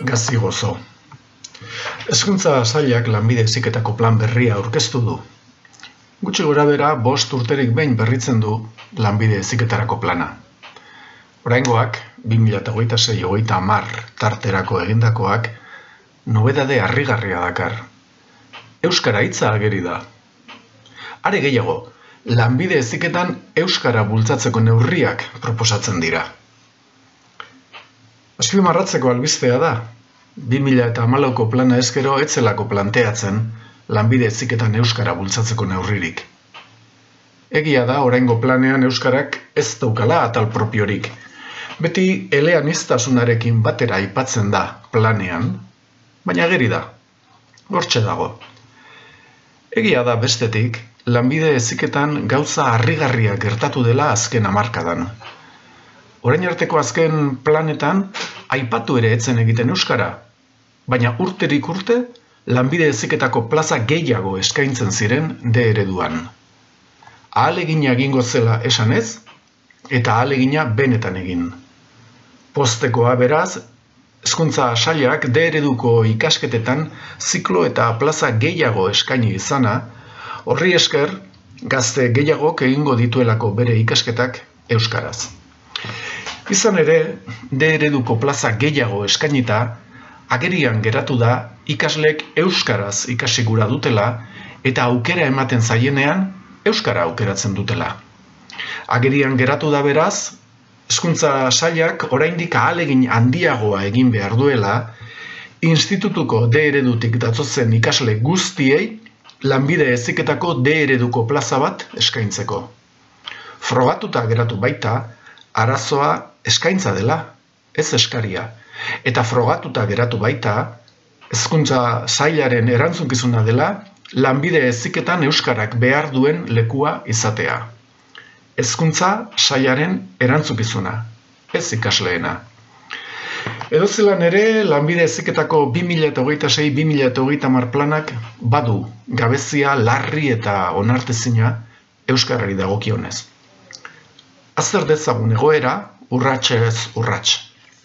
Gazi gozo. Hezkuntza sailak lanbide heziketako plan berria aurkeztu du. Gutxi gorabehera 5 urterik behin berritzen du lanbide heziketarako plana. Oraingoak 2026-2030 tarterako egindakoak nobedade harrigarria dakar. Euskara hitza ageri da. Are gehiago, lanbide heziketan euskara bultzatzeko neurriak proposatzen dira. Azpimarratzeko albistea da, 2014ko plana ezkero etzelako planteatzen lanbide heziketan euskara bultzatzeko neurririk. Egia da, oraingo planean euskarak ez daukala atal propiorik. Beti eleaniztasunarekin batera aipatzen da planean, baina ageri da, hortxe dago. Egia da bestetik, lanbide heziketan gauza harrigarria gertatu dela azken hamarkadan. Orain arteko azken planetan aipatu ere etzen egiten euskara, baina urterik urte lanbide heziketako plaza gehiago eskaintzen ziren D ereduan. Ahalegina egingo zela esanez, eta ahalegina benetan egin. Poztekoa beraz, hezkuntza sailak D ereduko ikasketetan ziklo eta plaza gehiago eskaini izana, horri esker gazte gehiagok egingo dituelako bere ikasketak euskaraz. Izan ere, D ereduko plaza gehiago eskainita, agerian geratu da ikaslek euskaraz ikasi gura dutela eta aukera ematen zaienean euskara aukeratzen dutela. Agerian geratu da beraz, hezkuntza sailak oraindik ahalegin handiagoa egin behar duela, institutuko D eredutik datozen ikasle guztiei lanbide heziketako D ereduko plaza bat eskaintzeko. Frogatuta geratu baita, arazoa eskaintza dela, ez eskaria. Eta frogatuta geratu baita, hezkuntza sailaren erantzukizuna dela, lanbide heziketan euskarak behar duen lekua izatea. Hezkuntza sailaren erantzukizuna, ez ikasleena. Edozelan ere, lanbide heziketako 2026-2030 planak badu gabezia larri eta onartezina euskarari dagokionez. Azter dezagun egoera, urratsez urrats.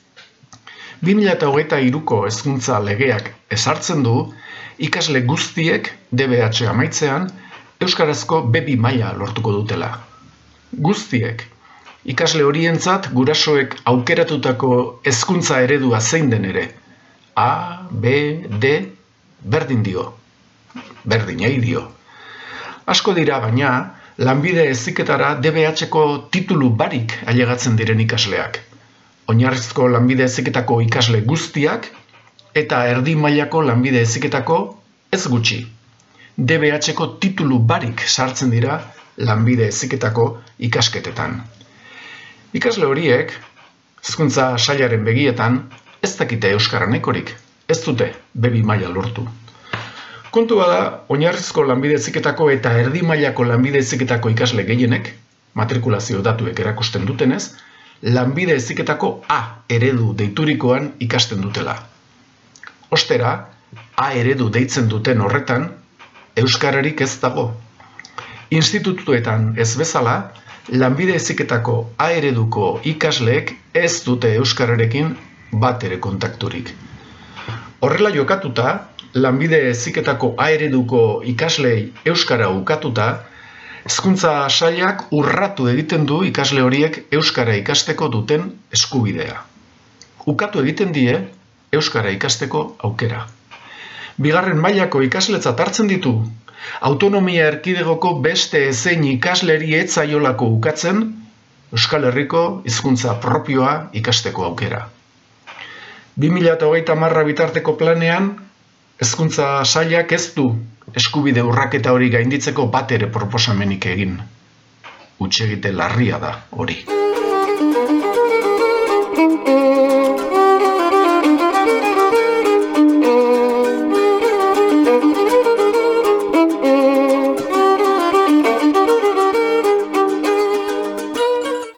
2023ko hezkuntza legeak ezartzen du ikasle guztiek DBH amaitzean euskarazko B2 maila lortuko dutela. Guztiek, ikasle horientzat gurasoek aukeratutako hezkuntza eredua zein den ere. A, B, D, berdin dio. Berdinei dio. Asko dira baina, lanbide heziketara DBH-ko titulu barik ailegatzen diren ikasleak. Oinarrizko lanbide heziketako ikasle guztiak eta erdi mailako lanbide heziketako ez gutxi. DBH-ko titulu barik sartzen dira lanbide heziketako ikasketetan. Ikasle horiek, hezkuntza sailaren begietan, ez dakite euskara nahikorik, ez dute B2 maila lortu. Kontua da, oinarrizko lanbide heziketako eta erdi mailako lanbide heziketako ikasle gehienek, matrikulazio datuek erakusten dutenez, lanbide heziketako A eredu deiturikoan ikasten dutela. Ostera, A eredu deitzen duten horretan, euskararik ez dago. Institutuetan ez bezala, lanbide heziketako A ereduko ikasleek ez dute euskararekin bat ere kontakturik. Horrela jokatuta, lanbide heziketako A ereduko ikaslei euskara ukatuta, hezkuntza sailak urratu egiten du ikasle horiek euskara ikasteko duten eskubidea. Ukatu egiten die euskara ikasteko aukera. Bigarren mailako ikasletzat hartzen ditu, autonomia erkidegoko beste ezein ikasleri ez zaiolako ukatzen, Euskal Herriko hizkuntza propioa ikasteko aukera. 2030 bitarteko planean, hezkuntza sailak ez du eskubide urraketa hori gainditzeko bat ere proposamenik egin. Hutsegite larria da hori.